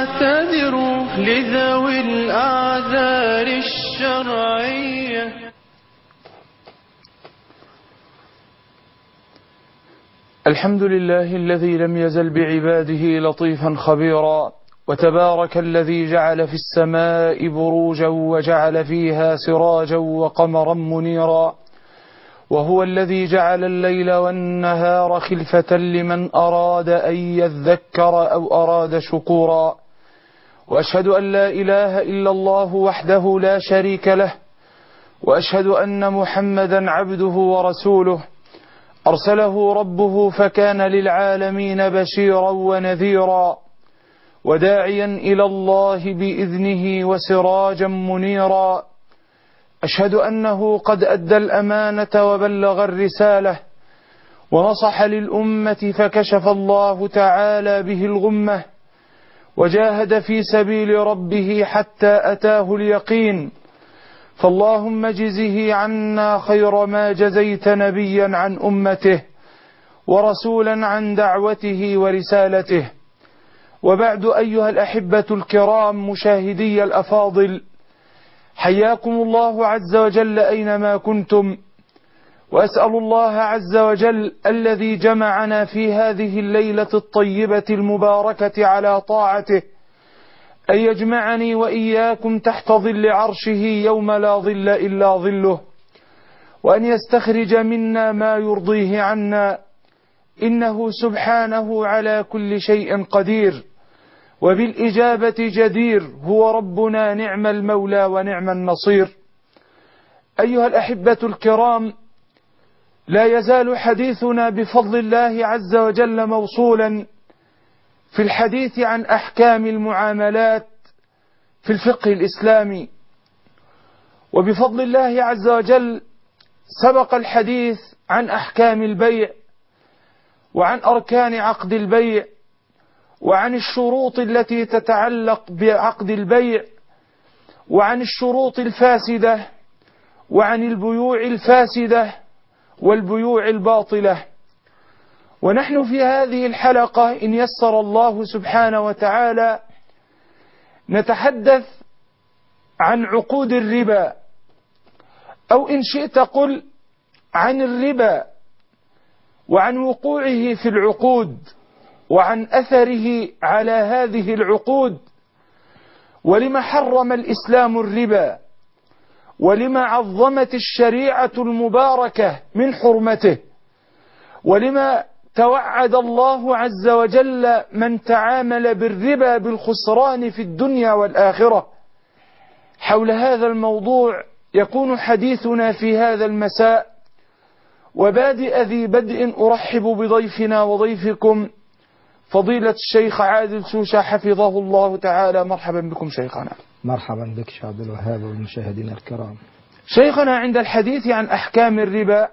فاعتذروا لذوي الأعذار الشرعية. الحمد لله الذي لم يزل بعباده لطيفا خبيرا، وتبارك الذي جعل في السماء بروجا وجعل فيها سراجا وقمرا منيرا، وهو الذي جعل الليل والنهار خلفة لمن أراد أن يذكر أو أراد شكورا. وأشهد أن لا إله إلا الله وحده لا شريك له، وأشهد أن محمدا عبده ورسوله أرسله ربه فكان للعالمين بشيرا ونذيرا، وداعيا إلى الله بإذنه وسراجا منيرا. أشهد أنه قد أدى الأمانة وبلغ الرسالة ونصح للأمة فكشف الله تعالى به الغمة، وجاهد في سبيل ربه حتى أتاه اليقين. فاللهم اجزه عنا خير ما جزيت نبيا عن أمته ورسولا عن دعوته ورسالته. وبعد أيها الأحبة الكرام مشاهدي الأفاضل، حياكم الله عز وجل أينما كنتم، وأسأل الله عز وجل الذي جمعنا في هذه الليلة الطيبة المباركة على طاعته أن يجمعني وإياكم تحت ظل عرشه يوم لا ظل إلا ظله، وأن يستخرج منا ما يرضيه عنا، إنه سبحانه على كل شيء قدير وبالإجابة جدير، هو ربنا نعم المولى ونعم النصير. أيها الأحبة الكرام، لا يزال حديثنا بفضل الله عز وجل موصولا في الحديث عن أحكام المعاملات في الفقه الإسلامي. وبفضل الله عز وجل سبق الحديث عن أحكام البيع وعن أركان عقد البيع وعن الشروط التي تتعلق بعقد البيع وعن الشروط الفاسدة وعن البيوع الفاسدة والبيوع الباطلة. ونحن في هذه الحلقة إن يسر الله سبحانه وتعالى نتحدث عن عقود الربا، أو إن شئت قل عن الربا وعن وقوعه في العقود وعن أثره على هذه العقود، ولما حرم الإسلام الربا، ولما عظمت الشريعة المباركة من حرمته، ولما توعد الله عز وجل من تعامل بالربا بالخسران في الدنيا والآخرة. حول هذا الموضوع يكون حديثنا في هذا المساء، وبادئ ذي بدء أرحب بضيفنا وضيفكم فضيلة الشيخ عادل شوشة حفظه الله تعالى. مرحبا بكم شيخنا. مرحبا بك شيخ عبد الوهاب والمشاهدين الكرام. شيخنا، عند الحديث عن أحكام الربا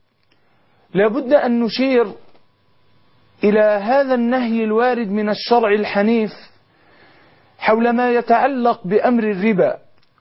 لابد أن نشير إلى هذا النهي الوارد من الشرع الحنيف حول ما يتعلق بأمر الربا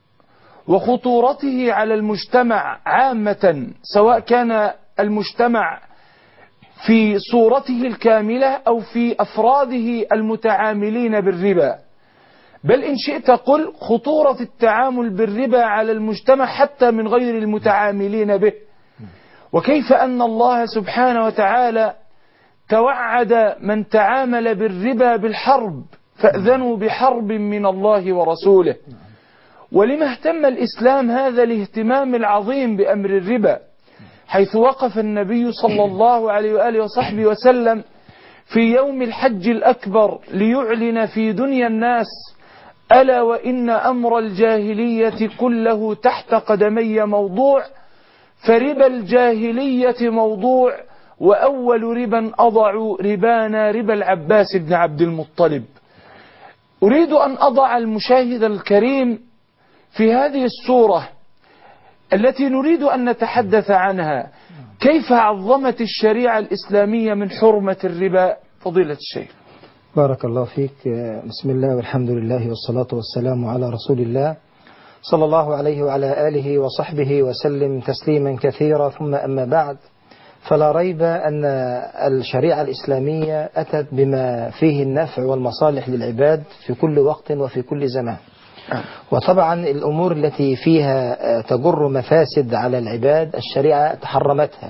وخطورته على المجتمع عامة، سواء كان المجتمع في صورته الكاملة أو في أفراده المتعاملين بالربا، بل إن شئت قل خطورة التعامل بالربا على المجتمع حتى من غير المتعاملين به. وكيف أن الله سبحانه وتعالى توعد من تعامل بالربا بالحرب، فأذنوا بحرب من الله ورسوله. ولما اهتم الإسلام هذا الاهتمام العظيم بأمر الربا، حيث وقف النبي صلى الله عليه وآله وصحبه وسلم في يوم الحج الأكبر ليعلن في دنيا الناس: ألا وإن أمر الجاهلية كله تحت قدمي موضوع، فربا الجاهلية موضوع، وأول ربا أضع ربانا ربا العباس بن عبد المطلب. أريد أن أضع المشاهد الكريم في هذه الصورة التي نريد أن نتحدث عنها، كيف عظمت الشريعة الإسلامية من حرمة الربا. فضيلة الشيخ. بارك الله فيك. بسم الله والحمد لله والصلاة والسلام على رسول الله صلى الله عليه وعلى آله وصحبه وسلم تسليما كثيرا، ثم أما بعد، فلا ريب أن الشريعة الإسلامية أتت بما فيه النفع والمصالح للعباد في كل وقت وفي كل زمان. وطبعا الأمور التي فيها تجر مفاسد على العباد الشريعة تحرمتها،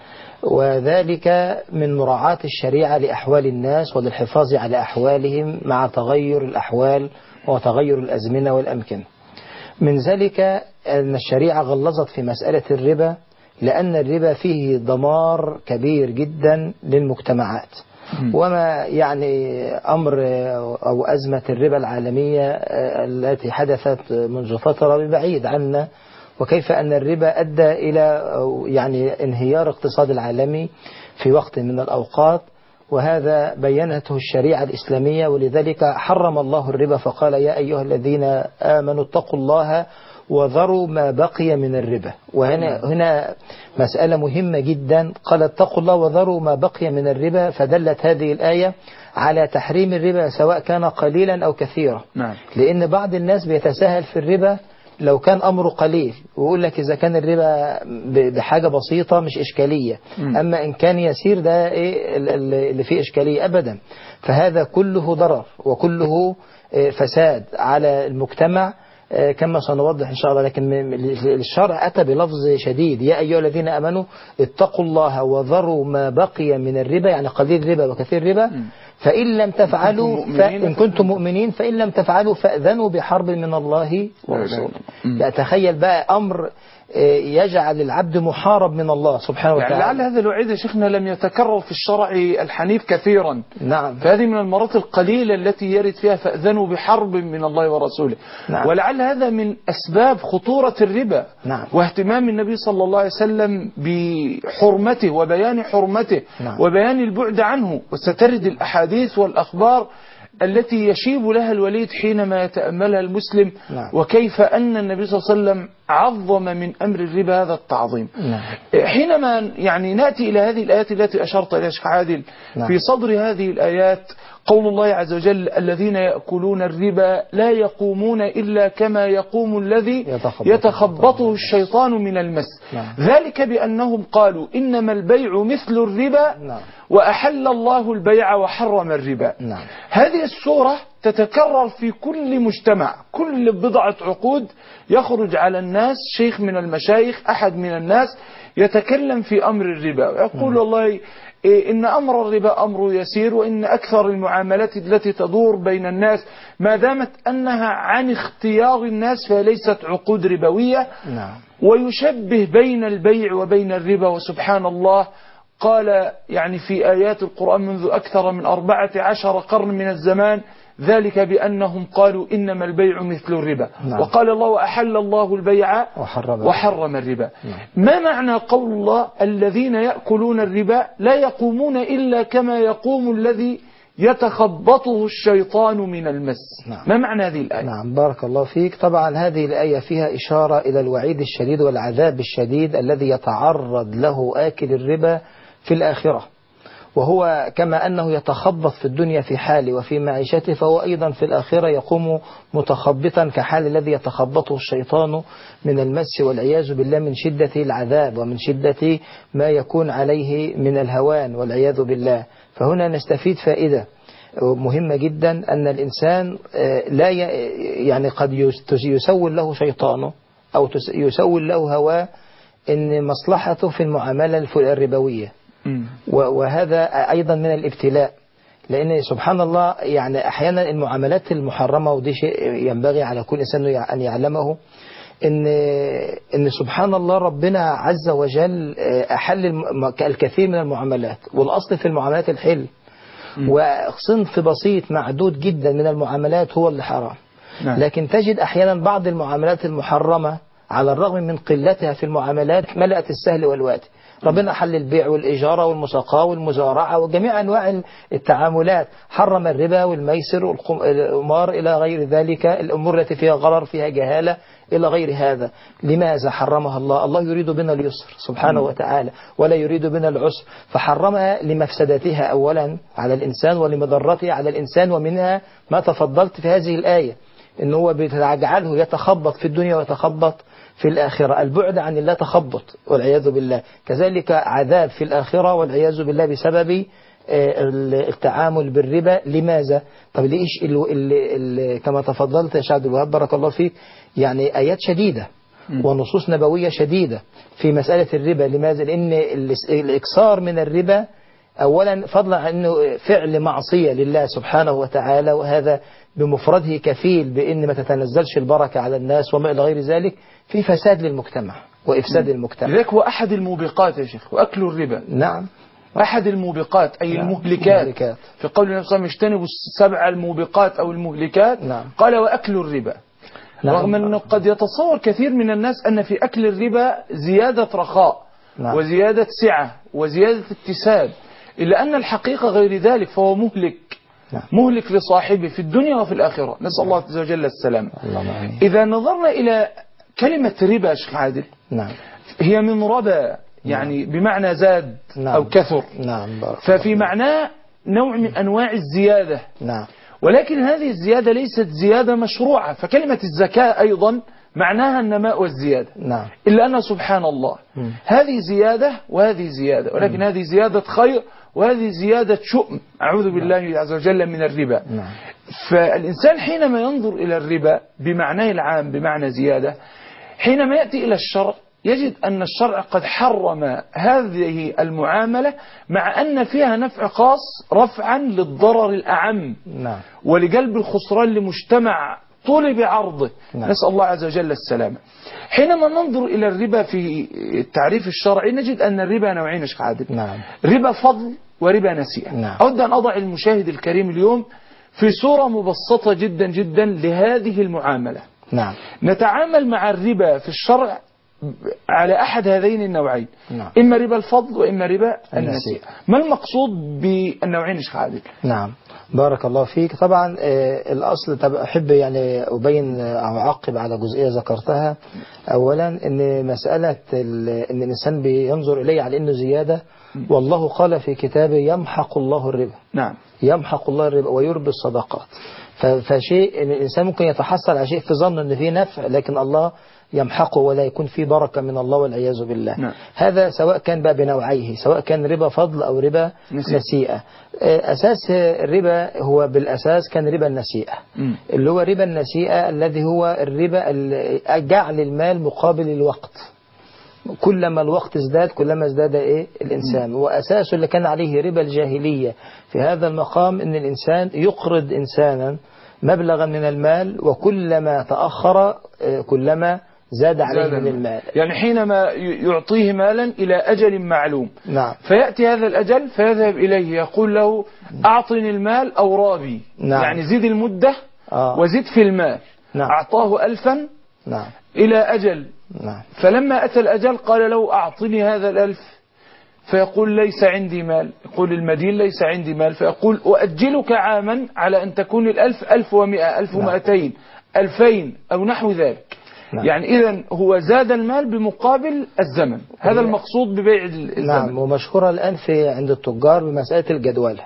وذلك من مراعاة الشريعة لأحوال الناس وللحفاظ على أحوالهم مع تغير الأحوال وتغير الأزمنة والأمكنة. من ذلك أن الشريعة غلظت في مسألة الربا، لأن الربا فيه دمار كبير جدا للمجتمعات. وما يعني أمر أو أزمة الربا العالمية التي حدثت منذ فترة بعيد عنا، وكيف أن الربا أدى إلى يعني انهيار الاقتصاد العالمي في وقت من الأوقات، وهذا بينته الشريعة الإسلامية. ولذلك حرم الله الربا فقال يا أيها الذين آمنوا اتقوا الله وذروا ما بقي من الربا. وهنا مسألة مهمة جدا، قال اتقوا الله وذروا ما بقي من الربا، فدلت هذه الآية على تحريم الربا سواء كان قليلا أو كثيرا. لأن بعض الناس بيتساهل في الربا لو كان أمره قليل، ويقول لك إذا كان الربا بحاجة بسيطة مش إشكالية، أما إن كان يسير ده إيه اللي فيه إشكالية أبدا. فهذا كله ضرر وكله فساد على المجتمع كما سنوضح إن شاء الله. لكن الشرع أتى بلفظ شديد، يا أيها الذين آمنوا اتقوا الله وذروا ما بقي من الربا، يعني قليل الربا وكثير الربا، فإن لم تفعلوا إن كنتم مؤمنين فإن لم تفعلوا فأذنوا بحرب من الله ورسوله. لا تخيل بقى أمر يجعل العبد محارب من الله سبحانه وتعالى. يعني لعل هذا الوعيد يا شيخنا لم يتكرر في الشرع الحنيف كثيرا. نعم. فهذه من المرات القليلة التي يرد فيها فأذنوا بحرب من الله ورسوله. نعم. ولعل هذا من أسباب خطورة الربا. نعم. واهتمام النبي صلى الله عليه وسلم بحرمته وبيان حرمته. نعم. وبيان البعد عنه. وسترد الأحاديث والأخبار التي يشيب لها الوليد حينما يتأملها المسلم. نعم. وكيف أن النبي صلى الله عليه وسلم عظم من أمر الربا هذا التعظيم. نعم. حينما يعني نأتي إلى هذه الآيات التي أشرت إليها شيخ عادل. نعم. في صدر هذه الآيات قول الله عز وجل الذين يأكلون الربا لا يقومون إلا كما يقوم الذي يتخبطه الشيطان من المس. نعم. ذلك بأنهم قالوا إنما البيع مثل الربا. نعم. وأحل الله البيع وحرم الربا. نعم. هذه السورة تتكرر في كل مجتمع، كل بضعة عقود يخرج على الناس شيخ من المشايخ أحد من الناس يتكلم في أمر الربا ويقول والله إن أمر الربا أمر يسير، وإن أكثر المعاملات التي تدور بين الناس ما دامت أنها عن اختيار الناس فليست عقود ربوية. نعم. ويشبه بين البيع وبين الربا. وسبحان الله قال يعني في آيات القرآن منذ أكثر من 14 قرن من الزمان ذلك بأنهم قالوا إنما البيع مثل الربا. نعم. وقال الله وأحل الله البيع وحرم الربا. نعم. ما معنى قول الله الذين يأكلون الربا لا يقومون إلا كما يقوم الذي يتخبطه الشيطان من المس؟ نعم. ما معنى هذه الآية؟ نعم بارك الله فيك. طبعا هذه الآية فيها إشارة إلى الوعيد الشديد والعذاب الشديد الذي يتعرض له آكل الربا في الآخرة، وهو كما أنه يتخبط في الدنيا في حاله وفي معيشته فهو أيضا في الآخرة يقوم متخبطا كحال الذي يتخبطه الشيطان من المس والعياذ بالله، من شدة العذاب ومن شدة ما يكون عليه من الهوان والعياذ بالله. فهنا نستفيد فائدة مهمة جدا، أن الإنسان لا يعني قد يسول له شيطانه أو يسول له هواه إن مصلحته في المعاملة الربوية، وهذا أيضا من الابتلاء. لأن سبحان الله يعني أحيانا المعاملات المحرمة، ودي شيء ينبغي على كل إنسان أن يعلمه، إن سبحان الله ربنا عز وجل أحل الكثير من المعاملات، والأصل في المعاملات الحل، وصنف بسيط معدود جدا من المعاملات هو اللي حرام. لكن تجد أحيانا بعض المعاملات المحرمة على الرغم من قلتها في المعاملات ملأت السهل والواتي. ربنا حل البيع والإجارة والمساقاة والمزارعة وجميع أنواع التعاملات، حرم الربا والميسر والقمار إلى غير ذلك، الأمور التي فيها غرر فيها جهالة إلى غير هذا. لماذا حرمها الله؟ الله يريد بنا اليسر سبحانه وتعالى ولا يريد بنا العسر، فحرمها لمفسدتها أولا على الإنسان ولمضرتها على الإنسان. ومنها ما تفضلت في هذه الآية، إن هو بتجعله يتخبط في الدنيا ويتخبط في الآخرة، البعد عن الله تخبط والعياذ بالله، كذلك عذاب في الآخرة والعياذ بالله بسبب التعامل بالربا. لماذا؟ طب ليش كما تفضلت يا شيخ عبد الوهاب بارك الله فيك، يعني آيات شديدة ونصوص نبوية شديدة في مسألة الربا. لماذا؟ لأن الإكثار من الربا أولا فضلا عن أنه فعل معصية لله سبحانه وتعالى، وهذا بمفرده كفيل بأن ما تتنزلش البركة على الناس وما إلى غير ذلك، في فساد للمجتمع وإفساد المجتمع. لذلك هو أحد الموبقات يا شيخ، وأكل الربا. نعم. أحد الموبقات أي نعم. المهلكات. في قول النبي صلى الله عليه وسلم اجتنبوا 7 الموبقات أو المهلكات. نعم. قال وأكل الربا. نعم. رغم أنه قد يتصور كثير من الناس أن في أكل الربا زيادة رخاء. نعم. وزيادة سعة وزيادة اكتساب، إلا أن الحقيقة غير ذلك، فهو مهلك. نعم. مهلك لصاحبه في الدنيا وفي الآخرة، نسأل الله عز وجل السلام. إذا نظرنا إلى كلمة ربا شيخ عادل، نعم، هي من ربا، يعني بمعنى زاد. نعم. أو كثر. نعم. ففي معناه نوع من أنواع الزيادة. نعم. ولكن هذه الزيادة ليست زيادة مشروعة، فكلمة الزكاة أيضا معناها النماء والزيادة. نعم. إلا أن سبحان الله هذه زيادة وهذه زيادة، ولكن هذه زيادة خير وهذه زيادة شؤم، أعوذ بالله عز وجل من الربا. نعم. فالإنسان حينما ينظر إلى الربا بمعناه العام بمعنى زيادة، حينما يأتي إلى الشرع يجد أن الشرع قد حرم هذه المعاملة، مع أن فيها نفع خاص رفعا للضرر الأعم. نعم. ولجلب الخسران لمجتمع طول بعرضه. نعم. نسأل الله عز وجل السلامة. حينما ننظر إلى الربا في التعريف الشرعي نجد أن الربا نوعين يا شيخ عادل. نعم. ربا فضل وربا نسيئة. نعم. أود أن أضع المشاهد الكريم اليوم في صورة مبسطة جدا جدا لهذه المعاملة. نعم. نتعامل مع الربا في الشرع على أحد هذين النوعين. نعم. إما ربا الفضل وإما ربا النسيئة. ما المقصود بالنوعين يا شيخ عادل؟ نعم. بارك الله فيك. طبعا الأصل أحب يعني أبين أو أعقب على جزئية ذكرتها. أولا أن مسألة أن الإنسان بينظر إليه على أنه زيادة، والله قال في كتابه يمحق الله الربا. نعم. يمحق الله الربا ويربي الصدقات. فشيء أن الإنسان ممكن يتحصل على شيء في ظن أن فيه نفع، لكن الله يمحقه ولا يكون فيه بركة من الله والعياذ بالله. نعم. هذا سواء كان بقى بنوعيه، سواء كان ربا فضل أو ربا نسيئة. أساس الربا هو بالأساس كان ربا النسيئة. اللي هو ربا النسيئة الذي هو الربا جعل المال مقابل الوقت. كلما الوقت ازداد كلما ازداد الإنسان. وأساسه اللي كان عليه ربا الجاهلية في هذا المقام أن الإنسان يقرض إنسانا مبلغا من المال، وكلما تأخر كلما زاد عليه من المال. يعني حينما يعطيه مالا إلى أجل معلوم. نعم. فيأتي هذا الأجل فيذهب إليه يقول له أعطني المال أو رابي. نعم. يعني زد المدة وزد في المال. نعم. أعطاه 1000. نعم. إلى أجل. نعم. فلما أتى الأجل قال له أعطني هذا 1000، فيقول ليس عندي مال. يقول المدين ليس عندي مال، فيقول أؤجلك عاما على أن تكون 1000 1100 1200 2000 أو نحو ذلك. نعم. يعني إذن هو زاد المال بمقابل الزمن. هذا المقصود ببيع الزمن. نعم. ومشهورة الآن عند التجار بمسألة الجدولة.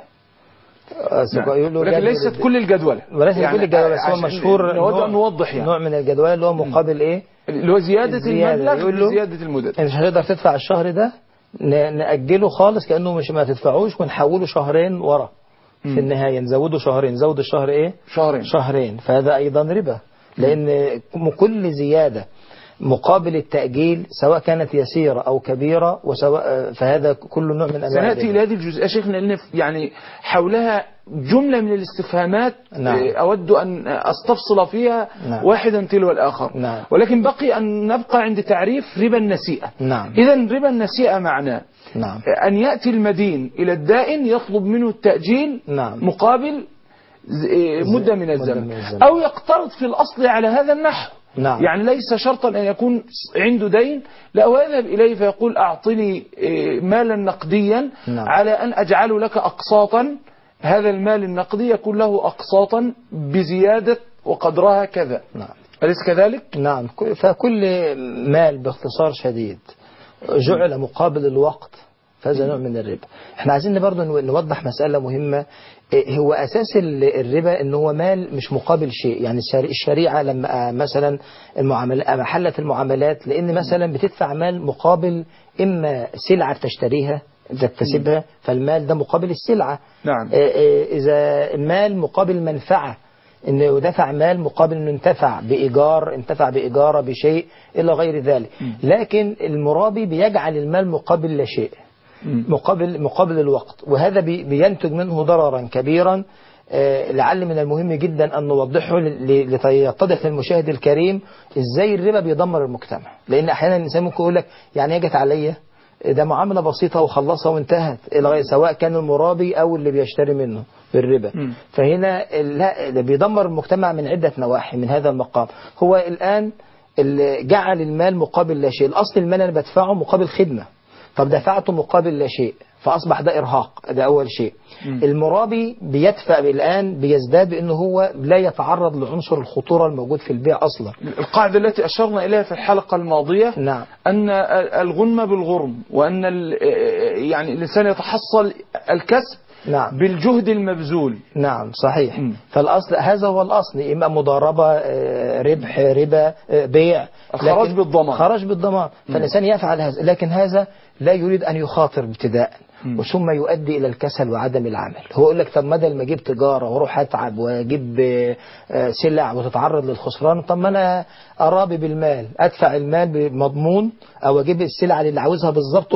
نعم. ولكن ليست كل الجدولة. وليس يعني كل الجدولة، بس هو مشهور نوضح يعني. نوع من الجدولة اللي هو مقابل إيه؟ اللي هو زيادة المبلغ بزيادة المدد. أنت مش هتقدر تدفع الشهر ده، نأجله خالص كأنه مش ما تدفعوش، ونحوله شهرين ورا. في النهاية نزوده شهرين، نزود الشهر إيه؟ شهرين. فهذا أيضا ربا، لأن كل زيادة مقابل التأجيل سواء كانت يسيرة أو كبيرة، وسواء فهذا كل نوع من أنواع. سنأتي إلى هذه الجزئية شيخنا لأن يعني حولها جملة من الاستفهامات. نعم. أود أن أستفصل فيها. نعم. واحدا تلو الآخر. نعم. ولكن بقي أن نبقى عند تعريف ربا النسيئة. نعم. إذن ربا النسيئة معناه نعم. أن يأتي المدين إلى الدائن يطلب منه التأجيل. نعم. مقابل مدة من الزمن، أو يقترض في الأصل على هذا النحو. نعم. يعني ليس شرطا أن يكون عنده دين، لا، هو يذهب إليه فيقول أعطني مالا نقديا. نعم. على أن أجعل لك أقساطا، هذا المال النقدي يكون له أقساطا بزيادة وقدرها كذا. نعم. أليس كذلك؟ نعم. فكل مال باختصار شديد جعل مقابل الوقت، فهذا نوع من الربا. احنا عايزين برضه نوضح مسألة مهمة، هو أساس الربا إن هو مال مش مقابل شيء. يعني الشريعة لما مثلا محلت المعاملات، لأن مثلا بتدفع مال مقابل إما سلعة تشتريها تكتسبها، فالمال ده مقابل السلعة. نعم. إذا المال مقابل منفعة، إنه دفع مال مقابل إنه انتفع بإيجار، انتفع بإيجارة بشيء إلى غير ذلك. لكن المرابي بيجعل المال مقابل لا شيء، مقابل الوقت، وهذا بينتج منه ضررا كبيرا. لعل من المهم جدا أن نوضحه ليتضح للمشاهد الكريم إزاي الربا بيدمر المجتمع. لأن أحيانا الإنسان ممكن يقول لك يعني هي جت عليا، ده معاملة بسيطة وخلصها وانتهت، سواء كان المرابي أو اللي بيشتري منه بالربا. فهنا لا، ده بيدمر المجتمع من عدة نواحي. من هذا المقام هو الآن اللي جعل المال مقابل لا شيء. الأصل المال أنا بدفعه مقابل خدمة، طب دفعته مقابل لا شيء، فأصبح ده إرهاق. ده أول شيء. المرابي بيدفع الآن، بيزداد بأنه هو لا يتعرض لعنصر الخطورة الموجود في البيع أصلا. القاعدة التي أشرنا إليها في الحلقة الماضية، نعم، أن الغنم بالغرم، وأن يعني الإنسان يتحصل الكسب نعم بالجهد المبذول. نعم صحيح. فالأصل هذا هو الأصل، إما مضاربة، ربح، ربا، بيع، خرج بالضمان، خرج بالضمان. فالإنسان يفعل هذا، لكن هذا لا يريد أن يخاطر ابتداء، وثم يؤدي إلى الكسل وعدم العمل. هو يقول لك طب بدل ما أجيب تجارة وأروح أتعب وأجيب سلع وتتعرض للخسران، طب ما أنا أرابي بالمال، أدفع المال بمضمون، أو أجيب السلع اللي عاوزها بالضبط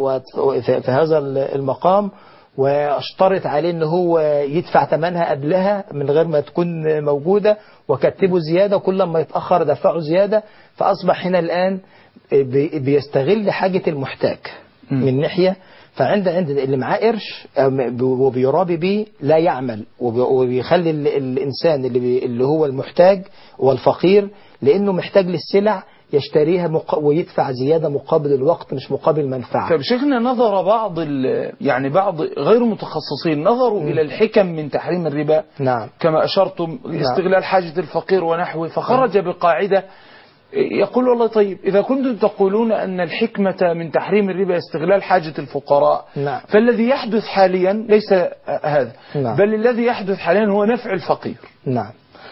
في هذا المقام، واشترط عليه ان هو يدفع ثمنها قبلها من غير ما تكون موجودة، وكتبه زيادة، وكل ما يتأخر دفعه زيادة. فأصبح هنا الآن بيستغل حاجة المحتاج من ناحية. فعند اللي معاه قرش وبيرابي بيه لا يعمل، وبيخلي الإنسان اللي هو المحتاج والفقير، لأنه محتاج للسلع يشتريها ويدفع زيادة مقابل الوقت مش مقابل منفعة. طيب شيخنا، نظر يعني بعض غير متخصصين نظروا إلى الحكم من تحريم الربا. نعم. كما أشرتم، استغلال حاجة الفقير ونحوه، فخرج بقاعدة يقول والله طيب إذا كنتم تقولون أن الحكمة من تحريم الربا استغلال حاجة الفقراء، نعم. فالذي يحدث حاليا ليس هذا، نعم. بل الذي يحدث حاليا هو نفع الفقير. نعم.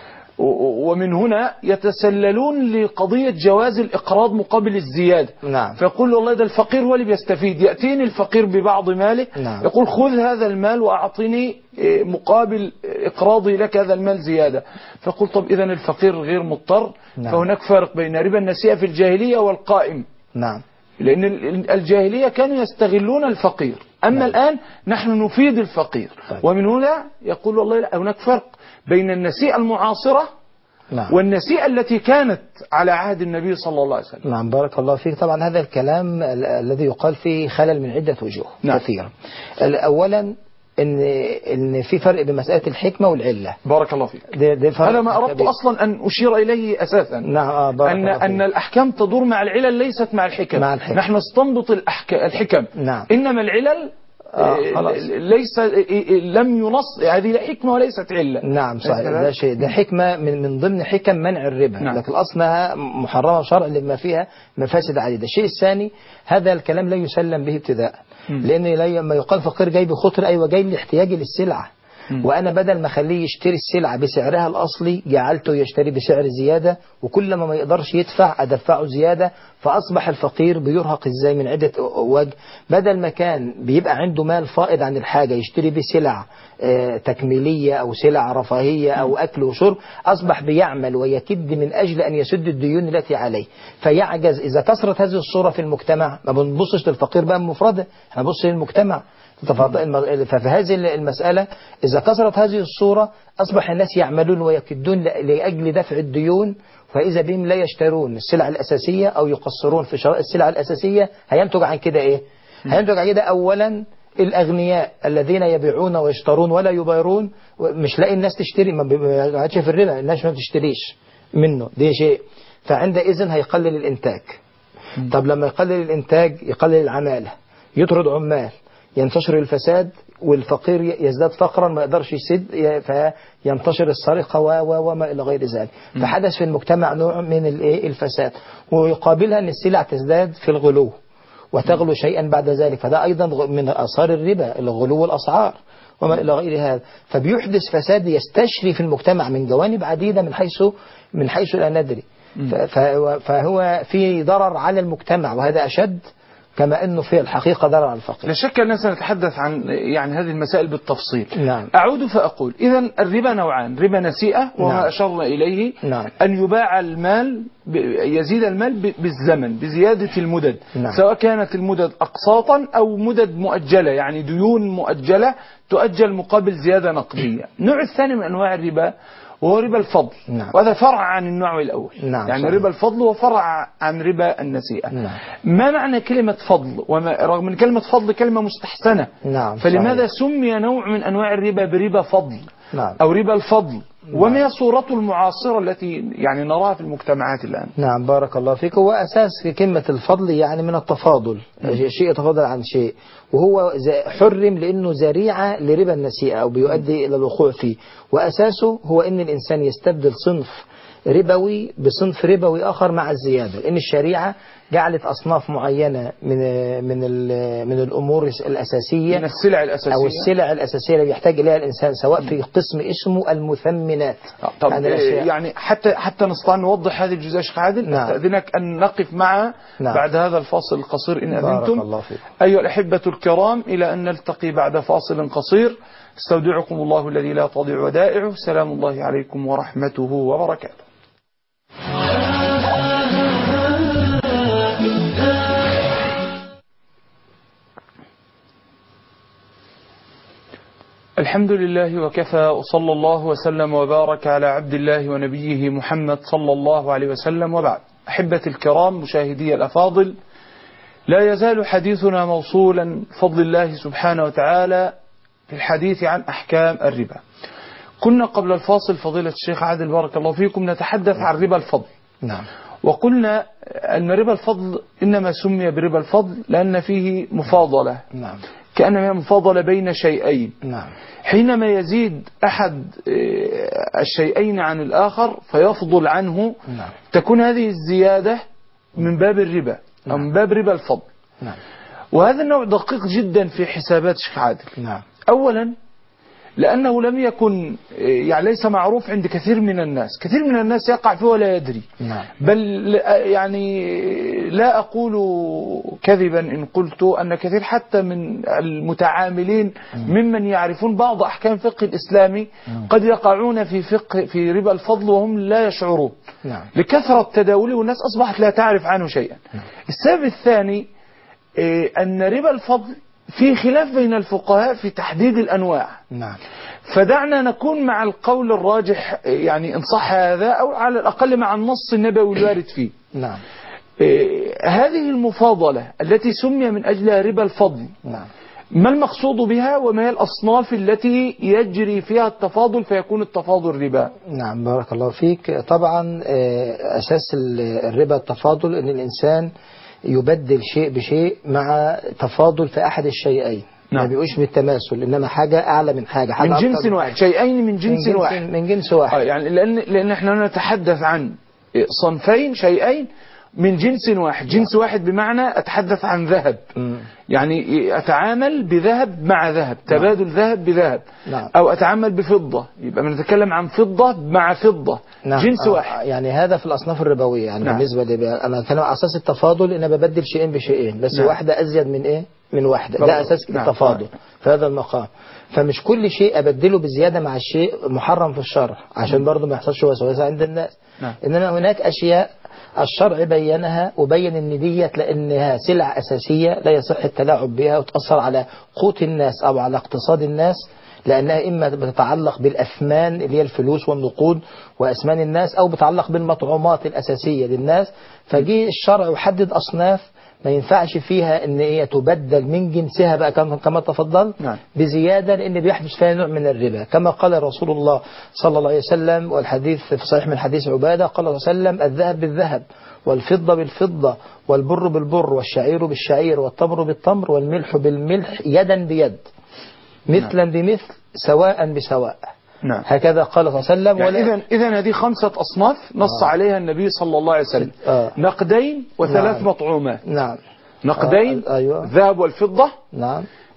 ومن هنا يتسللون لقضية جواز الإقراض مقابل الزيادة. نعم. فيقول والله ده الفقير هو اللي بيستفيد، يأتيني الفقير ببعض ماله. نعم. يقول خذ هذا المال وأعطني مقابل إقراضي لك هذا المال زيادة. فيقول طب إذن الفقير غير مضطر. نعم. فهناك فرق بين ربا النسيئة في الجاهلية والقائم. نعم. لأن الجاهلية كانوا يستغلون الفقير، أما نعم. الآن نحن نفيد الفقير. طيب. ومن هنا يقول والله لا، هناك فرق بين النسيئة المعاصرة، نعم. والنسيئة التي كانت على عهد النبي صلى الله عليه وسلم. نعم، بارك الله فيك. طبعا هذا الكلام الذي يقال فيه خلل من عدة وجوه. نعم. كثيرا. أولا إن في فرق بين مسألة الحكمة والعلة. بارك الله فيك. هذا ما أردت أصلا أن أشير إليه أساسا. نعم. أن الأحكام تدور مع العلل ليست مع الحكم. نحن نستنبط الحكم. نعم. إنما العلل ليس لم ينص، هذه حكمة وليست علة. نعم صحيح. ده شيء، ده حكمة من ضمن حكم منع الربا. نعم. لكن أصلها محرمة شرعا لما فيها مفاسد عديدة. الشيء الثاني، هذا الكلام لا يسلم به ابتداء، لأن لما يقال فقير جاي بخطر، أيوة جاي لاحتياجي للسلعة، وأنا بدل ما أخليه يشتري السلعة بسعرها الأصلي جعلته يشتري بسعر زيادة، وكل ما يقدرش يدفع أدفعه زيادة. فأصبح الفقير بيرهق إزاي من عدة وجه. بدل ما كان بيبقى عنده مال فائض عن الحاجة يشتري بسلع تكميلية أو سلع رفاهية أو أكل وشرب، أصبح بيعمل ويكد من أجل أن يسد الديون التي عليه، فيعجز. إذا كثرت هذه الصورة في المجتمع، ما بنبصش للفقير بقى مفردة، احنا بنبص للمجتمع. ففي هذه المسألة إذا كثرت هذه الصورة، أصبح الناس يعملون ويكدون لأجل دفع الديون، فإذا بهم لا يشترون السلع الأساسية أو يقصرون في شراء السلع الأساسية. هينتج عن كده إيه؟ هينتج عن كده أولا الأغنياء الذين يبيعون ويشترون ولا يبايرون، مش لاقي الناس تشتري، ما بيقعدش في الربا، الناس ما بتشتريش منه، دي شيء. فعندئذ هيقلل الإنتاج. طب لما يقلل الإنتاج يقلل العمالة، يطرد عمال، ينتشر الفساد، والفقير يزداد فقرا ما يقدرش يسد، فينتشر السرقة وما إلى غير ذلك. فحدث في المجتمع نوع من الفساد، ويقابلها أن السلع تزداد في الغلو وتغلو شيئا بعد ذلك. فده أيضا من آثار الربا، الغلو والأسعار. وما إلى غير هذا، فبيحدث فساد يستشري في المجتمع من جوانب عديدة من حيث لا ندري. فهو في ضرر على المجتمع، وهذا أشد كما أنه في الحقيقة ضرر على الفقير. لا شك أننا سنتحدث عن يعني هذه المسائل بالتفصيل. نعم. أعود فأقول إذن الربا نوعان: ربا نسيئة وما نعم. أشرنا إليه، نعم. أن يباع المال يزيد المال بالزمن بزيادة المدد. نعم. سواء كانت المدد أقساطا أو مدد مؤجلة، يعني ديون مؤجلة تؤجل مقابل زيادة نقدية. النوع الثاني من أنواع الربا وهو ربا الفضل. نعم. وهذا فرع عن النوع الأول. نعم. يعني صحيح. ربا الفضل هو فرع عن ربا النسيئة. نعم. ما معنى كلمة فضل؟ رغم أن كلمة فضل كلمة مستحسنة، نعم. فلماذا صحيح. سمي نوع من أنواع الربا بربا فضل؟ نعم. أو ربا الفضل؟ وما هي صورته المعاصرة التي يعني نراها في المجتمعات الآن؟ نعم، بارك الله فيك. هو أساس كلمة الفضل يعني من التفاضل، شيء يتفاضل عن شيء، وهو حرم لأنه ذريعة لربا النسيئة أو بيؤدي إلى الوقوع فيه. وأساسه هو أن الإنسان يستبدل صنف ربوي بصنف ربوي آخر مع الزيادة، لأن الشريعة جعلت أصناف معينة من الأمور الأساسية، من السلع الأساسية أو السلع الأساسية اللي يحتاج إليها الإنسان، سواء في قسم اسمه المثمنات. طب يعني حتى نستطيع نوضح هذه الجزئية شيخ عادل. نعم. أستأذنك أن نقف معها. نعم. بعد هذا الفاصل القصير إن بارك أذنتم. الله فيك. أيها الأحبة الكرام، إلى أن نلتقي بعد فاصل قصير. استودعكم الله الذي لا تضيع ودائعه. سلام الله عليكم ورحمته وبركاته. الحمد لله وكفى، وصلى الله وسلم وبارك على عبد الله ونبيه محمد صلى الله عليه وسلم، وبعد. أحبة الكرام، مشاهدي الأفاضل، لا يزال حديثنا موصولا بفضل الله سبحانه وتعالى في الحديث عن أحكام الربا. كنا قبل الفاصل فضيلة الشيخ عادل بارك الله فيكم نتحدث عن ربا الفضل. نعم. وقلنا أن ربا الفضل إنما سمي بربا الفضل لأن فيه مفاضلة. نعم. كأنما مفاضلة بين شيئين. نعم. حينما يزيد أحد الشيئين عن الآخر فيفضل عنه. نعم. تكون هذه الزيادة من باب الربا أو من باب ربا الفضل. نعم. وهذا النوع دقيق جدا في حسابات شيخ عادل. نعم. أولا لأنه لم يكن يعني ليس معروف عند كثير من الناس. كثير من الناس يقع فيه ولا يدري. نعم. بل يعني لا أقول كذبا إن قلت أن كثير حتى من المتعاملين ممن يعرفون بعض أحكام فقه الإسلامي قد يقعون في ربا الفضل وهم لا يشعرون. نعم. لكثرة تداوله والناس أصبحت لا تعرف عنه شيئا. السبب الثاني أن ربا الفضل في خلاف بين الفقهاء في تحديد الأنواع. نعم. فدعنا نكون مع القول الراجح، يعني إن صح هذا، أو على الأقل مع النص النبوي الوارد فيه. نعم. هذه المفاضلة التي سمي من أجلها ربا الفضل، نعم. ما المقصود بها وما هي الأصناف التي يجري فيها التفاضل فيكون التفاضل ربا؟ نعم، بارك الله فيك. طبعا أساس الربا التفاضل، أن الإنسان يبدل شيء بشيء مع تفاضل في أحد الشيئين. نعم. ما بيقوش بالتماثل، إنما حاجة أعلى من حاجة من جنس واحد، شيئين من جنس واحد، من جنس واحد. يعني لأن احنا نتحدث عن صنفين، شيئين من جنس واحد. جنس واحد بمعنى أتحدث عن ذهب، يعني أتعامل بذهب مع ذهب، تبادل ذهب بذهب. نعم. أو أتعامل بفضة، يبقى بنتكلم عن فضة مع فضة. نعم. جنس واحد. يعني هذا في الأصناف الربوية. يعني نعم. بالنسبة لي أنا كان أساس التفاضل إن ببدل شيئين بشيئين، بس نعم. واحدة أزيد من إيه؟ من واحدة. ده أساس نعم. التفاضل في هذا المقام. فمش كل شيء أبدله بزيادة مع الشيء محرم في الشرع، عشان برضو ما يحصلش وسوسة عند الناس. نعم. إنما هناك أشياء الشرع بينها، وبين ان ديت لانها سلع اساسيه لا يصح التلاعب بها وتاثر على قوت الناس او على اقتصاد الناس، لانها اما بتتعلق بالاثمان اللي هي الفلوس والنقود واثمان الناس، او بتتعلق بالمطعومات الاساسيه للناس. فجي الشرع يحدد اصناف ما ينفعش فيها ان هي تبدل من جنسها بقى كما تفضل. نعم. بزياده، لان بيحدث فيها نوع من الربا، كما قال رسول الله صلى الله عليه وسلم، والحديث في صحيح من حديث عباده، قال صلى الله عليه وسلم: الذهب بالذهب، والفضه بالفضه، والبر بالبر، والشعير بالشعير، والتمر بالتمر، والملح بالملح، يدا بيد، مثلا بمثل، سواء بسواء. نعم. هكذا قال صلى الله عليه وسلم. يعني إذن هذه 5 أصناف نص عليها النبي صلى الله عليه وسلم. نقدين و3 نعم. مطعومات. نعم. نقدين، أيوة. الذهب والفضة. نعم.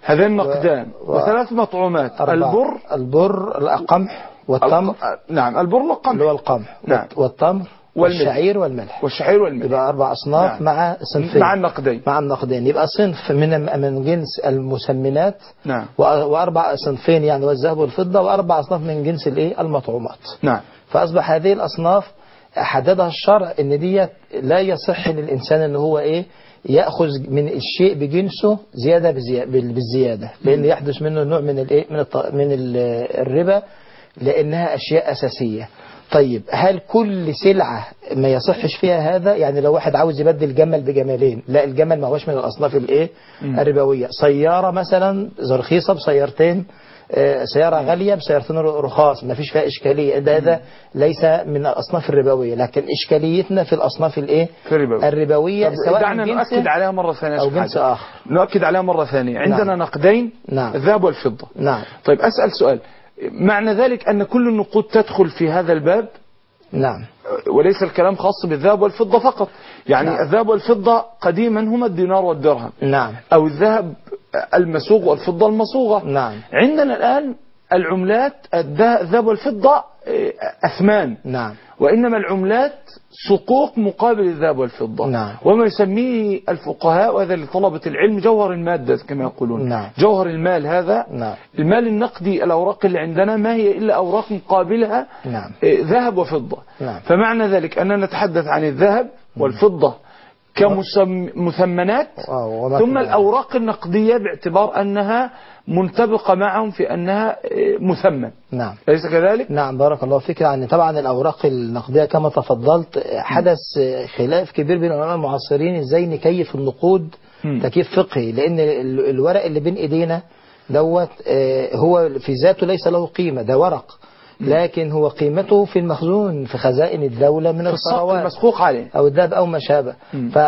هذين نقدان وثلاث مطعومات: البر، القمح والتمر. نعم، البر والقمح اللي هو القمح. نعم. والتمر والشعير والملح. يبقى 4 أصناف. نعم. مع صنفين مع النقدين. يبقى صنف من جنس المسمنات. نعم. وأربع صنفين يعني والذهب والفضة، وأربع أصناف من جنس المطعومات. نعم. فأصبح هذه الأصناف حددها الشرع ان دي لا يصح للإنسان ان هو يأخذ من الشيء بجنسه زيادة بالزيادة، لأن يحدث منه نوع من الربا، لأنها أشياء أساسية. طيب هل كل سلعة ما يصحش فيها هذا؟ يعني لو واحد عاوز يبدل جمل بجمالين، لا، الجمل ما هوش من الأصناف الربوية. سيارة مثلا رخيصة بسيارتين، سيارة غالية بسيارتين رخاص، ما فيش فيها إشكالية. ده ليس من الأصناف الربوية، لكن إشكاليتنا في الأصناف الربوية، سواء دعنا نؤكد عليها مرة ثانية أو جنس آخر. نؤكد عليها مرة ثانية. عندنا نعم. نقدين. نعم. الذهب والفضة. نعم. طيب أسأل سؤال: معنى ذلك أن كل النقود تدخل في هذا الباب؟ نعم. وليس الكلام خاص بالذهب والفضة فقط، يعني نعم. الذهب والفضة قديما هما الدينار والدرهم. نعم. أو الذهب المسوغ والفضة المصوغة. نعم. عندنا الآن العملات الذهب والفضة أثمان. نعم. وإنما العملات صكوك مقابل الذهب والفضة. نعم. وما يسميه الفقهاء، وهذا لطلبة العلم، جوهر المادة كما يقولون. نعم. جوهر المال هذا. نعم. المال النقدي، الأوراق اللي عندنا ما هي إلا أوراق مقابلها. نعم. ذهب وفضة. نعم. فمعنى ذلك أننا نتحدث عن الذهب والفضة كمثمنات، ثم الأوراق النقدية باعتبار أنها منطبقة معهم في أنها مثمن. نعم. أليس كذلك؟ نعم، بارك الله فيك. يعني طبعا الأوراق النقدية كما تفضلت حدث خلاف كبير بين العلماء المعاصرين ازاي نكيف النقود تكييف فقهي، لأن الورق اللي بين إيدينا دوت هو في ذاته ليس له قيمة، ده ورق، لكن هو قيمته في المخزون في خزائن الدولة من الثروات المسقوق عليه أو الذهب أو ما شابه.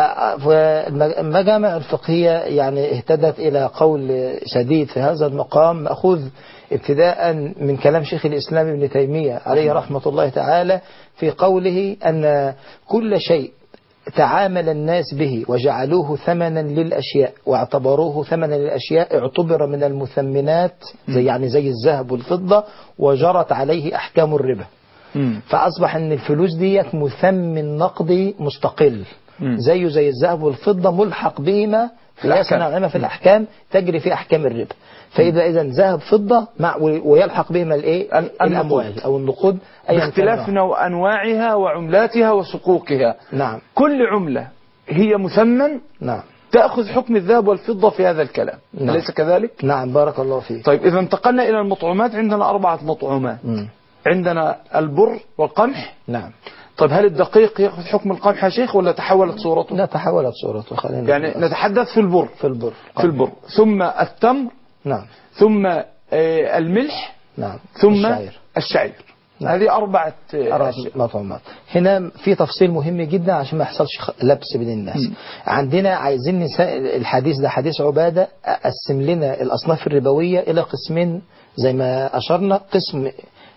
فالمجامع الفقهية يعني اهتدت إلى قول سديد في هذا المقام، مأخوذ ابتداء من كلام شيخ الإسلام ابن تيمية عليه رحمة الله تعالى، في قوله أن كل شيء تعامل الناس به وجعلوه ثمنا للأشياء واعتبروه ثمنا للأشياء اعتبر من المثمنات، زي الذهب والفضة، وجرت عليه أحكام الربا. فأصبح أن الفلوس ديت مثمن نقدي مستقل، زيه زي الذهب والفضة، ملحق بهما قياسا على في الأحكام تجري في أحكام الربا. فإذا ذهب فضة ويلحق بهما الأموال أو النقود باختلاف أنواعها وعملاتها وسقوقها. نعم. كل عملة هي مثمن. نعم. تأخذ حكم الذهب والفضة في هذا الكلام. نعم. أليس كذلك؟ نعم، بارك الله فيك. طيب إذا انتقلنا إلى المطعومات، عندنا 4 مطعومات. عندنا البر والقمح. نعم. طيب هل الدقيق يأخذ حكم القمح يا شيخ ولا تحولت صورته؟ لا، تحولت صورته. يعني نتحدث في البر. في البر. ثم التمر. نعم. ثم الملح. نعم. ثم الشعير. نعم. هذه 4 مطعومات. هنا في تفصيل مهم جدا عشان ما يحصلش لبس بين الناس. عندنا عايزين الحديث ده حديث عبادة قسم لنا الأصناف الربوية إلى قسمين زي ما أشرنا، قسم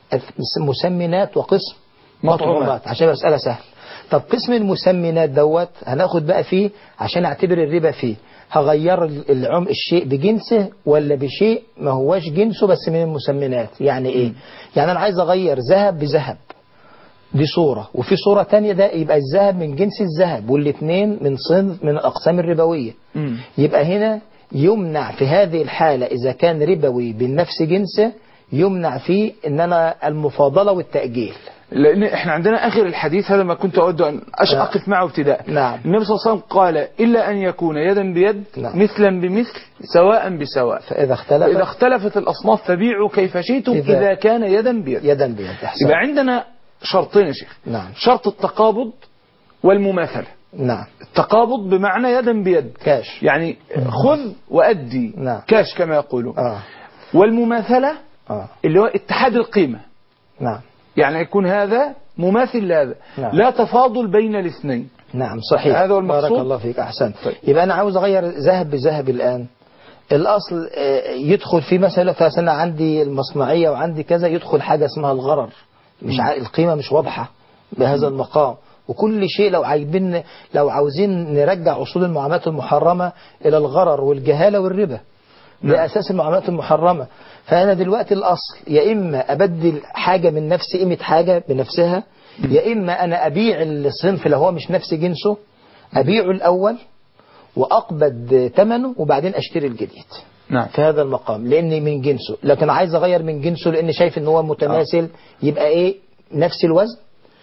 مسمنات وقسم مطعومات، عشان مسألة سهل. طب قسم المسمنات دوت هناخد بقى فيه عشان اعتبر الربا فيه، هغير الشيء بجنسه ولا بشيء ما هواش جنسه بس من المسمنات. يعني ايه؟ يعني انا عايز اغير ذهب بذهب، دي صورة، وفي صورة تانية ده يبقى الذهب من جنس الذهب، والاثنين من صنف من الاقسام الربوية. يبقى هنا يمنع في هذه الحالة اذا كان ربوي بالنفس جنسه، يمنع فيه ان انا المفاضلة والتأجيل. لأن احنا عندنا آخر الحديث هذا ما كنت أود أن أقف معه ابتداء. نعم. النبي صلى الله عليه وسلم قال: إلا أن يكون يدا بيد. نعم. مثلا بمثل سواء بسواء. فإذا اختلفت الأصناف فبيعوا كيف شئتم إذا كان يدا بيد. يدا بيد. يبقى عندنا شرطين يا شيخ. نعم. شرط التقابض والمماثلة. نعم. التقابض بمعنى يدا بيد، كاش، يعني خذ وأدي. نعم. كاش كما يقولون. والمماثلة اللي هو اتحاد القيمة. نعم. يعني يكون هذا مماثل لهذا. نعم. لا تفاضل بين الاثنين. نعم، صحيح. هذا هو المقصود. بارك الله فيك، أحسن. طيب. يبقى أنا عاوز أغير ذهب بذهب الآن. الأصل يدخل في مثلا فأنا عندي المصنعية وعندي كذا، يدخل حاجة اسمها الغرر، مش القيمة مش واضحة بهذا المقام. وكل شيء لو عاوزين نرجع أصول المعاملات المحرمة إلى الغرر والجهالة والربا، ده أساس المعاملات المحرمة. فأنا دلوقتي الأصل يا إما أبدل حاجة من نفس قيمة حاجة بنفسها، يا إما أنا أبيع الصنف اللي هو مش نفس جنسه، أبيعه الأول وأقبض ثمنه وبعدين أشتري الجديد. نعم. في هذا المقام لأني من جنسه، لكن عايز أغير من جنسه لأني شايف إن هو متماثل، يبقى إيه نفس الوزن،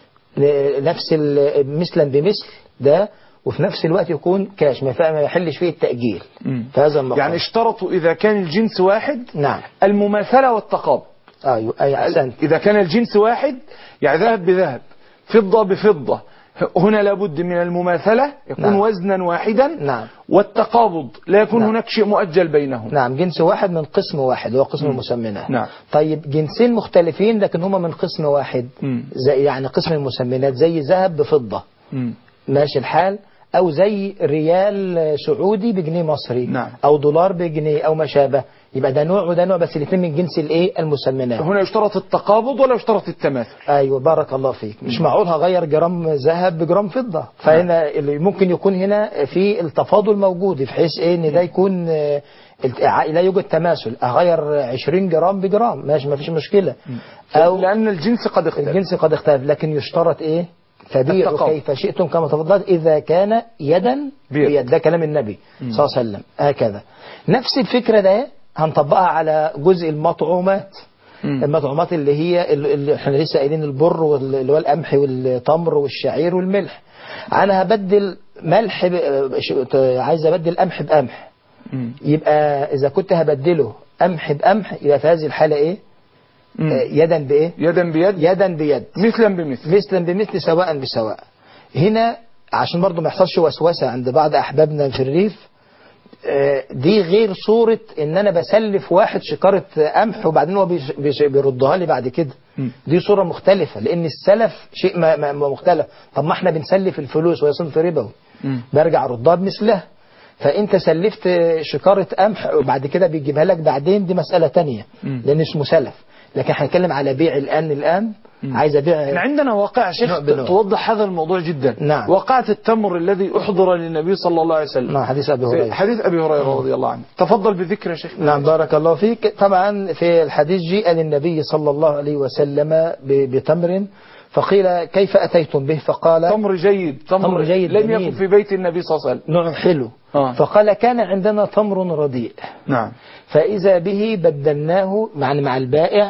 نفس مثلا بمثل ده، وفي نفس الوقت يكون كاش، ما يحلش فيه التأجيل. في هذا المقام يعني اشترطوا إذا كان الجنس واحد نعم المماثلة والتقابض. أيوة أحسنت. إذا كان الجنس واحد يعني ذهب بذهب، فضة بفضة، هنا لابد من المماثلة، يكون نعم. وزنا واحدا. نعم. والتقابض لا يكون نعم. هناك شيء مؤجل بينهم. نعم، جنس واحد من قسم واحد هو قسم المسمنات. نعم. طيب جنسين مختلفين لكن هما من قسم واحد، زي يعني قسم المسمنات زي ذهب بفضة، ماشي الحال، أو زي ريال سعودي بجنيه مصري. نعم. أو دولار بجنيه أو ما شابه، يبقى ده نوع وده نوع، بس الاثنين من جنس الايه المسمنات. هنا يشترط التقابض ولا يشترط التماثل؟ ايوه بارك الله فيك. مش معقول هغير جرام ذهب بجرام فضة، فهنا اللي ممكن يكون هنا في التفاضل موجود، في حيث ايه ان ده يكون لا يوجد تماثل، اغير 20 جرام بجرام ماشي ما فيش مشكلة، او لان الجنس قد اختلف. الجنس قد اختلف، لكن يشترط ايه فبيعوا كيف شئتم كما تفضلت إذا كان يدا بيد. ده كلام النبي صلى الله عليه وسلم. هكذا نفس الفكرة ده هنطبقها على جزء المطعومات. المطعومات اللي هي اللي احنا لسه قايلين، البر واللي هو القمح والتمر والشعير والملح. انا هبدل ملح عايز ابدل قمح بقمح، يبقى اذا كنت هبدله قمح بقمح يبقى في هذه الحالة ايه يدا بايه يدا بيد، يدا بيد، مثلا بمثل، مثلا بمثل، سواء بسواء. هنا عشان برضو ما يحصلش وسوسة عند بعض احبابنا في الريف، دي غير صورة ان انا بسلف واحد شكارة قمح وبعدين هو بيردها لي بعد كده. دي صورة مختلفة، لان السلف شيء مختلف. طب ما احنا بنسلف الفلوس وهي صنف ربوي، برجع اردها بمثلها. فانت سلفت شكارة قمح وبعد كده بيجيبها لك بعدين، دي مسألة تانية لان اسمه سلف. لكن هنتكلم على بيع الآن عايز أبيع. عندنا واقع شيخ توضح هذا الموضوع جدا. نعم. واقعة التمر الذي أحضر للنبي صلى الله عليه وسلم. نعم. حديث أبي هريرة. حديث أبي هريرة رضي الله عنه. تفضل بذكر يا شيخ. نعم بارك الله فيك. طبعا في الحديث جاء للنبي صلى الله عليه وسلم بتمر، فقيل كيف أتيتم به؟ فقال تمر جيد، تمر جيد لم يكن في بيت النبي صلى الله عليه وسلم، نوع حلو. فقال كان عندنا تمر رديء. نعم. فإذا به بدلناه مع البائع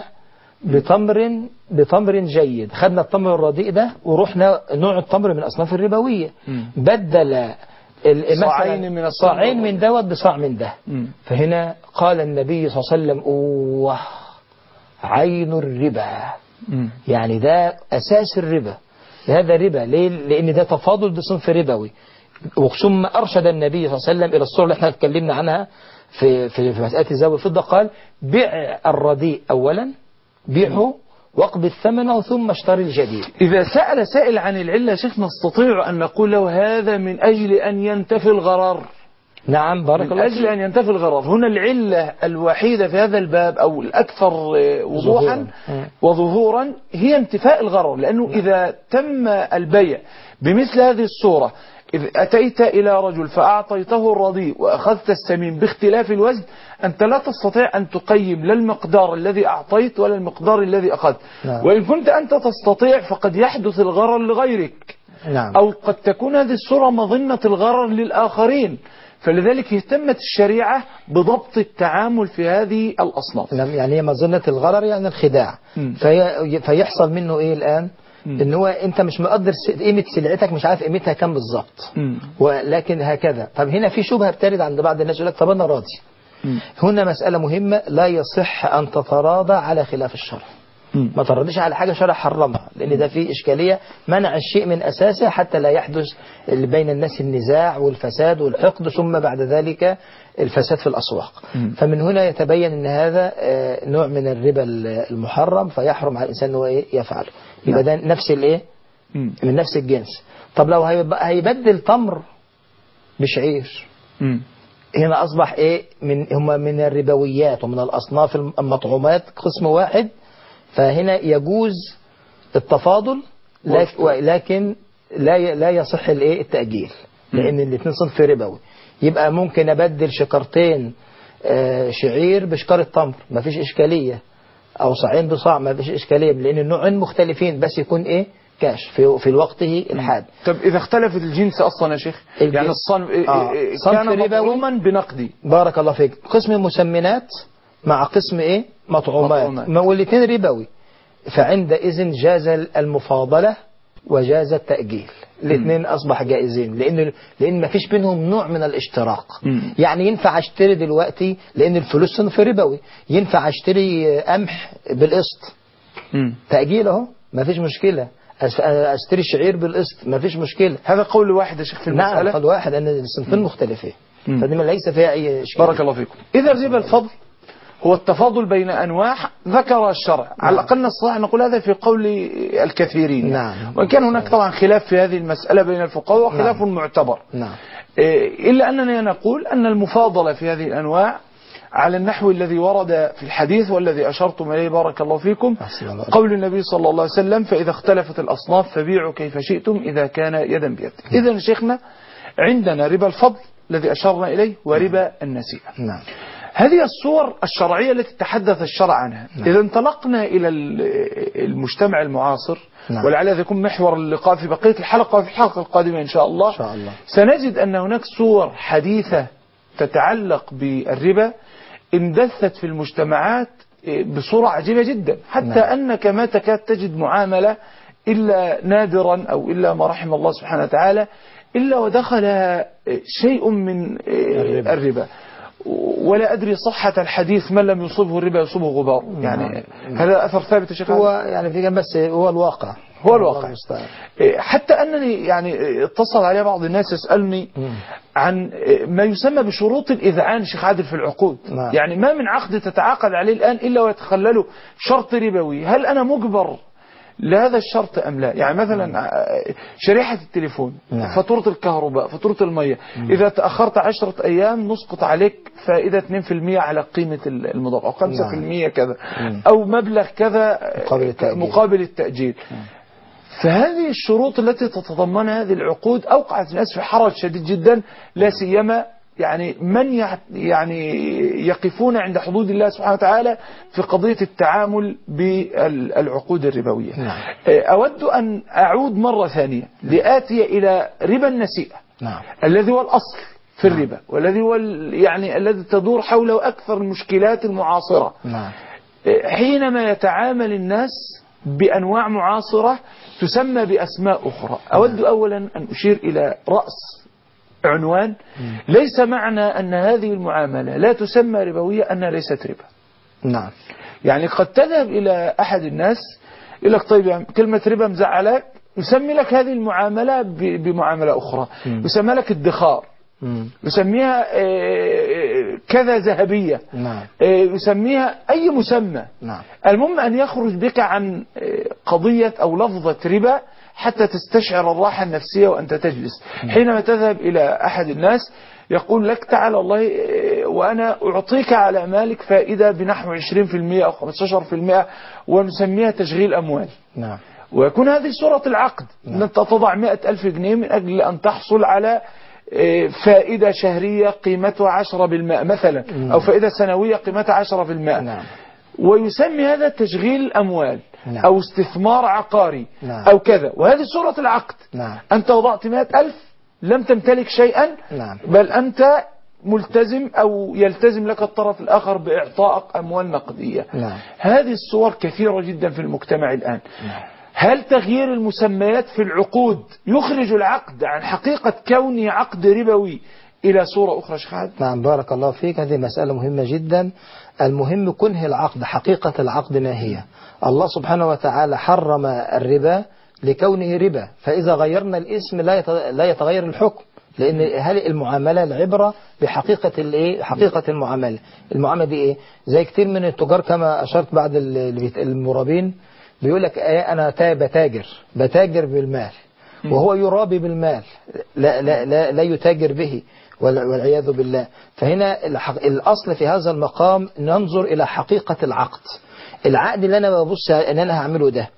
بتمر جيد. خدنا التمر الرديء ده ورحنا نوع التمر من الأصناف الربوية، بدل صاعين من دوت بصاع من ده. فهنا قال النبي صلى الله عليه وسلم اوه عين الربا، يعني ده أساس الربا، هذا ربا. ليه؟ لأن ده تفاضل بصنف ربوي. ثم أرشد النبي صلى الله عليه وسلم إلى الصورة اللي احنا اتكلمنا عنها في مسألة الذهب والفضة. قال بيع الرديء أولا، بيعه واقبض ثمنه ثم اشتري الجديد. إذا سأل سائل عن العلة شيخ نستطيع أن نقول له هذا من أجل أن ينتفي الغرر. نعم بارك الله من أجل أن ينتفي الغرر. هنا العلة الوحيدة في هذا الباب أو الأكثر وضوحا وظهورا هي انتفاء الغرر، لأنه إذا تم البيع بمثل هذه الصورة، إذ أتيت إلى رجل فأعطيته الرديء وأخذت السمين باختلاف الوزن، أنت لا تستطيع أن تقيم لا المقدار الذي أعطيت ولا المقدار الذي أخذت. نعم. وإن كنت أنت تستطيع فقد يحدث الغرر لغيرك. نعم. أو قد تكون هذه الصورة مظنة الغرر للآخرين، فلذلك اهتمت الشريعة بضبط التعامل في هذه الأصناف. نعم. يعني هي مظنة الغرر يعني الخداع. فيحصل منه إيه الآن؟ ان هو انت مش مقدر قيمة سلعتك، مش عارف قيمتها كام بالظبط، ولكن هكذا. طب هنا في شبهة بترد عند بعض الناس، يقول لك طب انا راضي. هنا مسألة مهمة، لا يصح ان تتراضى على خلاف الشرع. ما تراضيش على حاجة شرع حرمها، لان ده فيه اشكالية، منع الشيء من اساسه حتى لا يحدث بين الناس النزاع والفساد والحقد، ثم بعد ذلك الفساد في الأسواق. فمن هنا يتبين ان هذا نوع من الربا المحرم، فيحرم على الإنسان أنه يفعله. يبقى ده نفس الايه من نفس الجنس. طب لو هيبدل تمر بشعير، هنا أصبح ايه هم من الربويات ومن الأصناف المطعومات قسم واحد، فهنا يجوز التفاضل، لكن لا يصح الايه التأجيل، لأن الاثنين صنف ربوي. يبقى ممكن أبدل شكرتين شعير بشكارة تمر ما فيش إشكالية، أو صاعين بصاع ما فيش إشكالية، لأن النوعين مختلفين، بس يكون إيه كاش في وقته الحاد. طب إذا اختلفت الجنس أصلا يا شيخ، يعني الصنف صنف كان ربوي مطعوما بنقدي. بارك الله فيك. قسم مسمنات مع قسم إيه مطعومات. والاثنين ربوي، فعندئذ جاز المفاضلة وجاز التأجيل، الاثنين أصبح جائزين، لأن ما فيش بينهم نوع من الاشتراك. يعني ينفع اشتري دلوقتي لأن الفلوس صنف ربوي، ينفع اشتري قمح بالقسط تأجيل اهو ما فيش مشكلة، اشتري شعير بالقسط ما فيش مشكلة. هذا قول واحد يا شيخ في المسألة. نعم قول واحد، لأن الصنفين مختلفين، فدي ليس فيها أي إشكال. بارك الله فيكم. إذا ربا الفضل هو التفاضل بين أنواع ذكر الشرع، على الأقل نستطيع نقول هذا في قول الكثيرين. نعم. وإن كان هناك طبعا خلاف في هذه المسألة بين الفقهاء وخلاف معتبر. نعم. إلا أننا نقول أن المفاضلة في هذه الأنواع على النحو الذي ورد في الحديث والذي أشرتم إليه بارك الله فيكم، قول النبي صلى الله عليه وسلم: فإذا اختلفت الأصناف فبيعوا كيف شئتم إذا كان يدا بيد. إذن شيخنا عندنا ربا الفضل الذي أشرنا إليه وربا النسيئة. نعم. هذه الصور الشرعية التي تحدث الشرع عنها. إذا انطلقنا إلى المجتمع المعاصر، ولعل هذا يكون محور اللقاء في بقية الحلقة وفي الحلقة القادمة إن شاء الله، سنجد أن هناك صور حديثة تتعلق بالربا اندثت في المجتمعات بصورة عجيبة جدا، حتى أنك ما تكاد تجد معاملة إلا نادرا أو إلا ما رحم الله سبحانه وتعالى إلا ودخلها شيء من الربا. ولا أدري صحة الحديث: من لم يصبه الربا يصبه غبار. يعني هذا أثر ثابت يا شيخ. هو يعني في بس هو الواقع، هو الواقع. حتى أنني يعني اتصل علي بعض الناس يسألني عن ما يسمى بشروط الإذعان شيخ عادل في العقود. يعني ما من عقد تتعاقد عليه الآن إلا ويتخلله شرط ربوي، هل أنا مجبر لهذا الشرط أم لا؟ يعني مثلا شريحة التليفون، فاتورة الكهرباء، فاتورة المية، إذا تأخرت 10 أيام نسقط عليك فائدة 2% على قيمة المضاف، أو 5% كذا، أو مبلغ كذا مقابل التأجيل. فهذه الشروط التي تتضمنها هذه العقود أوقعت الناس في حرج شديد جدا، لا سيما يعني من يقفون عند حدود الله سبحانه وتعالى في قضية التعامل بالعقود الربوية. أود أن أعود مرة ثانية لآتي إلى ربا النسيئة الذي هو الأصل في الربا، والذي هو يعني الذي تدور حوله أكثر المشكلات المعاصرة. حينما يتعامل الناس بأنواع معاصرة تسمى بأسماء أخرى، أود أولا أن أشير إلى رأس عنوان: ليس معنى أن هذه المعاملة لا تسمى ربوية أنها ليست ربا. نعم. يعني قد تذهب إلى أحد الناس يقول لك: طيب يعني كلمة ربا مزعلك، يسمي لك هذه المعاملة بمعاملة أخرى، يسمى لك ادخار، يسميها كذا ذهبية، يسميها أي مسمى. المهم أن يخرج بك عن قضية أو لفظة ربا حتى تستشعر الراحة النفسية وأنت تجلس. حينما تذهب إلى أحد الناس يقول لك: تعال والله وأنا أعطيك على مالك فائدة بنحو 20% أو 15%، ونسميها تشغيل أموال. ويكون هذه صورة العقد، أن أنت تضع 100,000 جنيه من أجل أن تحصل على فائدة شهرية قيمتها 10% مثلا، أو فائدة سنوية قيمتها 10%. ويسمي هذا تشغيل أموال أو استثمار عقاري أو كذا، وهذه صورة العقد. أنت وضعت 100,000 لم تمتلك شيئا، بل أنت ملتزم أو يلتزم لك الطرف الآخر بإعطائك أموال نقدية. هذه الصور كثيرة جدا في المجتمع الآن. هل تغيير المسميات في العقود يخرج العقد عن حقيقة كونه عقد ربوي إلى صورة أخرى شيخ عادل؟ نعم بارك الله فيك، هذه مسألة مهمة جدا. المهم كنه العقد، حقيقة العقد ما هي؟ الله سبحانه وتعالى حرم الربا لكونه ربا، فإذا غيرنا الاسم لا يتغير الحكم، لأن هذه المعاملة العبرة بحقيقة حقيقة المعاملة دي إيه؟ زي كتير من التجار كما أشرت بعد المرابين بيقول لك أنا بتاجر بالمال، وهو يرابي بالمال، لا يتاجر به والعياذ بالله. فهنا الأصل في هذا المقام ننظر إلى حقيقة العقد اللي أنا ببص أن أنا هعمله ده،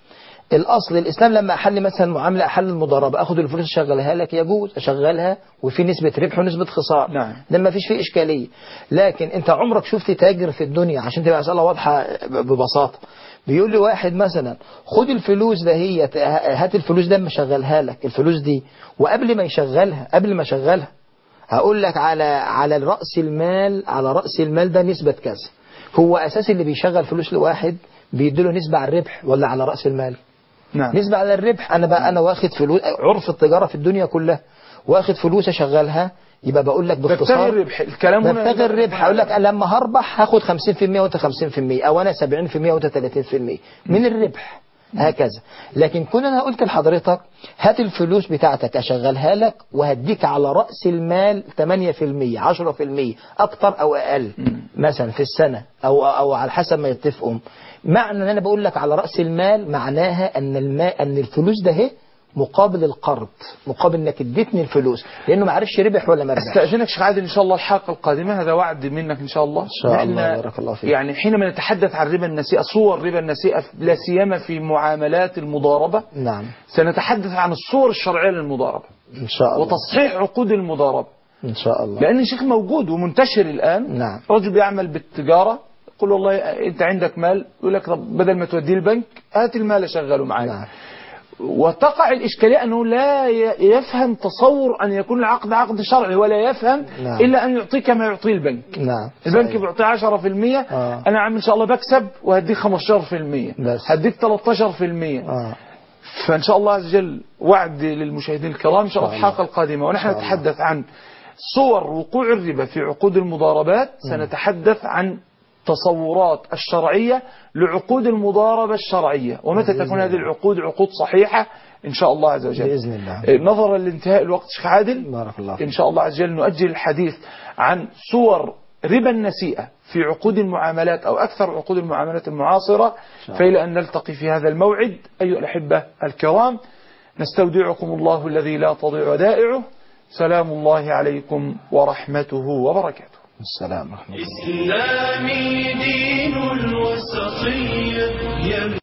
الأصل الإسلام لما أحل مثلا معاملة، أحل المضاربة، أخذ الفلوس أشغلها لك، يجوز أشغلها وفي نسبة ربح ونسبة خسارة. نعم. ده ما فيش فيه إشكالية. لكن أنت عمرك شفت تاجر في الدنيا، عشان تبقى مسألة واضحة ببساطة، بيقول لي واحد مثلا خد الفلوس ده، هي هات الفلوس ده اما اشغلها لك الفلوس دي، وقبل ما يشغلها، قبل ما اشغلها هقول لك على رأس المال، على رأس المال ده نسبة كذا. هو أساس اللي بيشغل فلوس لواحد بيديله نسبة على الربح ولا على رأس المال؟ نعم. نسبة على الربح. أنا بقى أنا واخد فلوس، عرف التجارة في الدنيا كلها، واخد فلوس أشغلها، يبقى بقول لك باختصار ببتغي الربح. الكلام هنا ببتغي الربح. أقول لك لما هربح هاخد 50% وأنت 50%، أو أنا 70% وأنت 30% من الربح، هكذا. لكن كون أنا قلت لحضرتك هات الفلوس بتاعتك أشغلها لك وهديك على رأس المال 8%، 10%، أكتر أو أقل مثلا في السنة، أو على حسب ما يتفقوا. معنى أن أنا بقول لك على رأس المال معناها أن الفلوس ده هي مقابل القرض، مقابل انك اديتني الفلوس، لانه ما عرفش ربح ولا ما ربحش. استأذنك شيخ عادل ان شاء الله الحلقة القادمة، هذا وعد منك ان شاء الله، ان شاء الله، بارك الله فيك. يعني حينما نتحدث عن ربا النسيئة، صور ربا النسيئة لا سيما في معاملات المضاربة، نعم، سنتحدث عن الصور الشرعية للمضاربة ان شاء الله، وتصحيح عقود المضاربة ان شاء الله. لان الشيخ موجود ومنتشر الان. نعم. رجل يعمل بالتجارة، يقول والله انت عندك مال، يقول لك طب بدل ما توديه البنك هات المال اشغله معاك. نعم. وتقع الإشكالية أنه لا يفهم تصور أن يكون العقد عقد شرعي، ولا يفهم نعم. إلا أن يعطيك ما يعطيه البنك. نعم. البنك صحيح. بيعطي 10%، أنا عم إن شاء الله بكسب وهديك 15%، بس. هديك 13%. فإن شاء الله عز وجل وعد للمشاهدين الكرام إن شاء الله في الحلقة القادمة ونحن نتحدث عن صور وقوع الربا في عقود المضاربات. سنتحدث عن تصورات الشرعية لعقود المضاربة الشرعية، ومتى تكون هذه العقود عقود صحيحة إن شاء الله عز وجل بإذن الله. نظرا لانتهاء الوقت شيخ عادل، بارك الله فيك. إن شاء الله عز وجل نؤجل الحديث عن صور ربا النسيئة في عقود المعاملات أو أكثر عقود المعاملات المعاصرة، فإلى أن نلتقي في هذا الموعد أيها الأحبة الكرام، نستودعكم الله الذي لا تضيع ودائعه. سلام الله عليكم ورحمته وبركاته. السلام ورحمة الله. إسلامي دين الوسطية